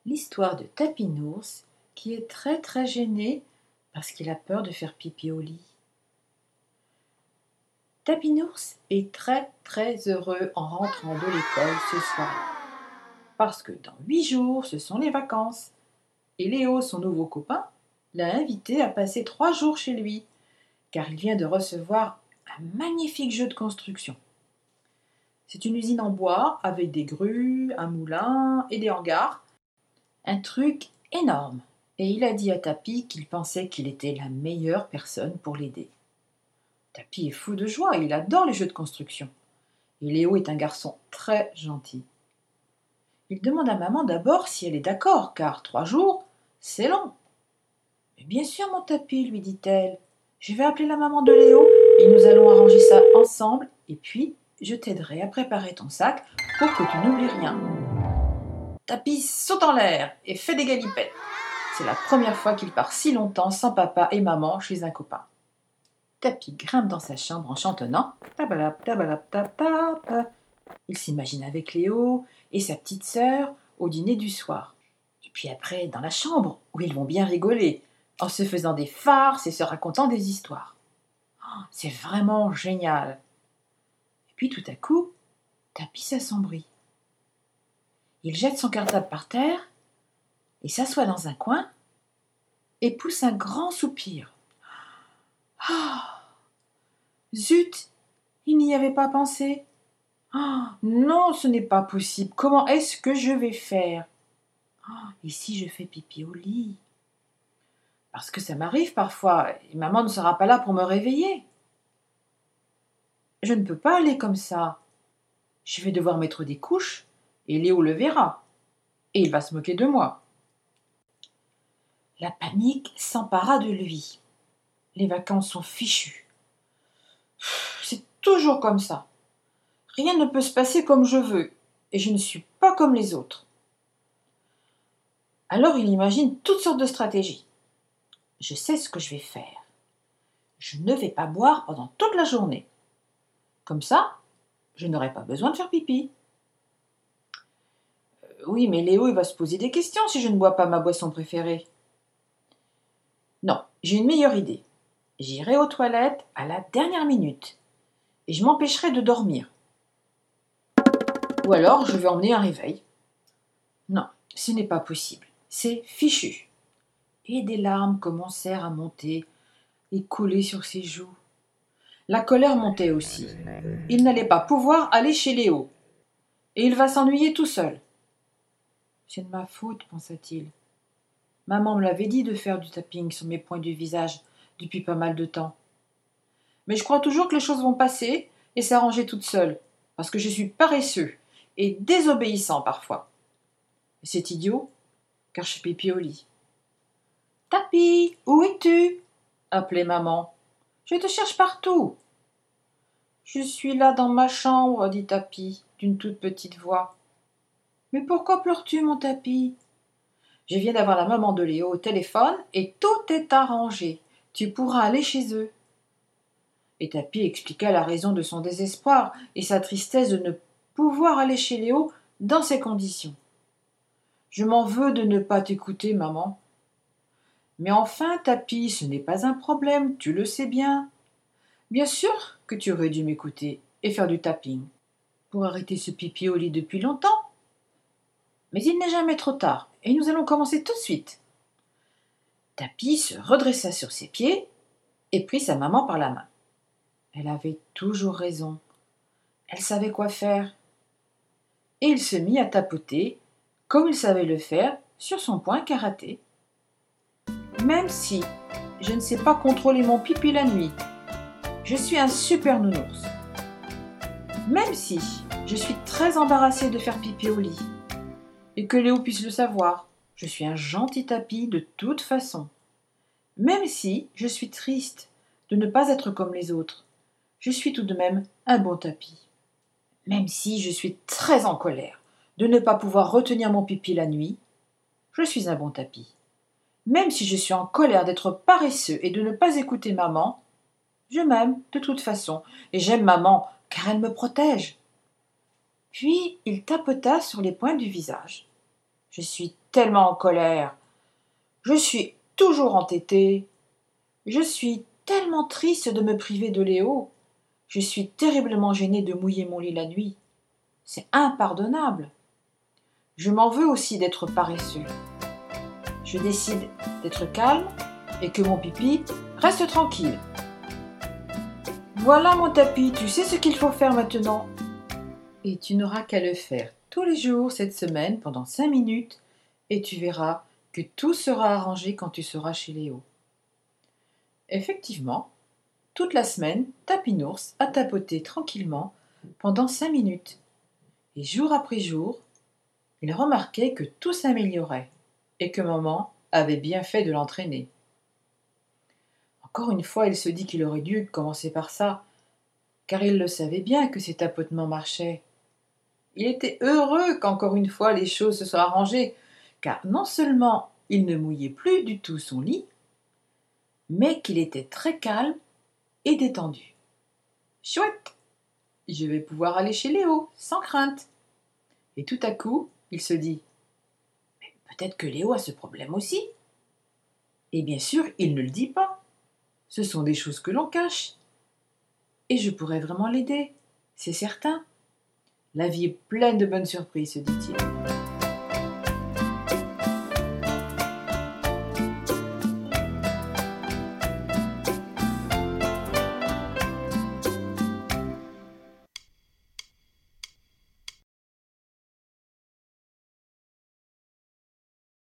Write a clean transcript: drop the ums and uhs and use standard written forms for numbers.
L'histoire de Tapinours qui est très très gêné parce qu'il a peur de faire pipi au lit. Tapinours est très très heureux en rentrant de l'école ce soir parce que dans 8 jours ce sont les vacances et Léo, son nouveau copain, l'a invité à passer 3 jours chez lui car il vient de recevoir un magnifique jeu de construction. C'est une usine en bois avec des grues, un moulin et des hangars. Un truc énorme. Et il a dit à Tapi qu'il pensait qu'il était la meilleure personne pour l'aider. Tapi est fou de joie, il adore les jeux de construction. Et Léo est un garçon très gentil. Il demande à maman d'abord si elle est d'accord, car 3 jours, c'est long. Mais bien sûr, mon Tapi, lui dit-elle. Je vais appeler la maman de Léo et nous allons arranger ça ensemble. Et puis, je t'aiderai à préparer ton sac pour que tu n'oublies rien. Tapi saute en l'air et fait des galipettes. C'est la première fois qu'il part si longtemps sans papa et maman chez un copain. Tapi grimpe dans sa chambre en chantonnant tabalap tabalap tap tap. Il s'imagine avec Léo et sa petite sœur au dîner du soir. Et puis après dans la chambre où ils vont bien rigoler en se faisant des farces et se racontant des histoires. Oh, c'est vraiment génial. Et puis tout à coup, Tapi s'assombrit. Il jette son cartable par terre et s'assoit dans un coin et pousse un grand soupir. Ah, zut, il n'y avait pas pensé. Ah, non, ce n'est pas possible. Comment est-ce que je vais faire? Ah, et si je fais pipi au lit? Parce que ça m'arrive parfois et maman ne sera pas là pour me réveiller. Je ne peux pas aller comme ça. Je vais devoir mettre des couches et Léo le verra. Et il va se moquer de moi. La panique s'empara de lui. Les vacances sont fichues. C'est toujours comme ça. Rien ne peut se passer comme je veux, et je ne suis pas comme les autres. Alors il imagine toutes sortes de stratégies. Je sais ce que je vais faire. Je ne vais pas boire pendant toute la journée. Comme ça, je n'aurai pas besoin de faire pipi. Oui, mais Léo, il va se poser des questions si je ne bois pas ma boisson préférée. Non, j'ai une meilleure idée. J'irai aux toilettes à la dernière minute et je m'empêcherai de dormir. Ou alors je vais emmener un réveil. Non, ce n'est pas possible. C'est fichu. Et des larmes commencèrent à monter et couler sur ses joues. La colère montait aussi. Il n'allait pas pouvoir aller chez Léo. Et il va s'ennuyer tout seul. C'est de ma faute, pensa-t-il. Maman me l'avait dit de faire du tapping sur mes points du visage depuis pas mal de temps. Mais je crois toujours que les choses vont passer et s'arranger toutes seules, parce que je suis paresseux et désobéissant parfois. Et c'est idiot, car je fais pipi au lit. « Tapi, où es-tu » appelait maman. « Je te cherche partout. »« Je suis là dans ma chambre, » dit Tapi, d'une toute petite voix. « Mais pourquoi pleures-tu, mon Tapi ?»« Je viens d'avoir la maman de Léo au téléphone et tout est arrangé. Tu pourras aller chez eux. » Et Tapi expliqua la raison de son désespoir et sa tristesse de ne pouvoir aller chez Léo dans ces conditions. « Je m'en veux de ne pas t'écouter, maman. »« Mais enfin, Tapi, ce n'est pas un problème, tu le sais bien. Bien sûr que tu aurais dû m'écouter et faire du tapping pour arrêter ce pipi au lit depuis longtemps. Mais il n'est jamais trop tard et nous allons commencer tout de suite. » Tapi se redressa sur ses pieds et prit sa maman par la main. Elle avait toujours raison. Elle savait quoi faire. Et il se mit à tapoter, comme il savait le faire, sur son poing karaté. Même si je ne sais pas contrôler mon pipi la nuit, je suis un super nounours. Même si je suis très embarrassée de faire pipi au lit, et que Léo puisse le savoir, je suis un gentil Tapi de toute façon. Même si je suis triste de ne pas être comme les autres, je suis tout de même un bon Tapi. Même si je suis très en colère de ne pas pouvoir retenir mon pipi la nuit, je suis un bon Tapi. Même si je suis en colère d'être paresseux et de ne pas écouter maman, je m'aime de toute façon, et j'aime maman car elle me protège. Puis il tapota sur les points du visage. Je suis tellement en colère. Je suis toujours entêtée. Je suis tellement triste de me priver de Léo. Je suis terriblement gênée de mouiller mon lit la nuit. C'est impardonnable. Je m'en veux aussi d'être paresseux. Je décide d'être calme et que mon pipi reste tranquille. Voilà mon tapis, tu sais ce qu'il faut faire maintenant. Et tu n'auras qu'à le faire tous les jours cette semaine pendant 5 minutes et tu verras que tout sera arrangé quand tu seras chez Léo. Effectivement, toute la semaine, Tapinours a tapoté tranquillement pendant 5 minutes. Et jour après jour, il remarquait que tout s'améliorait et que maman avait bien fait de l'entraîner. Encore une fois, il se dit qu'il aurait dû commencer par ça, car il le savait bien que ses tapotements marchaient. Il était heureux qu'encore une fois les choses se soient arrangées, car non seulement il ne mouillait plus du tout son lit, mais qu'il était très calme et détendu. Chouette! Je vais pouvoir aller chez Léo, sans crainte. Et tout à coup, il se dit « Mais peut-être que Léo a ce problème aussi. » Et bien sûr, il ne le dit pas. Ce sont des choses que l'on cache. Et je pourrais vraiment l'aider, c'est certain. La vie est pleine de bonnes surprises, se dit-il.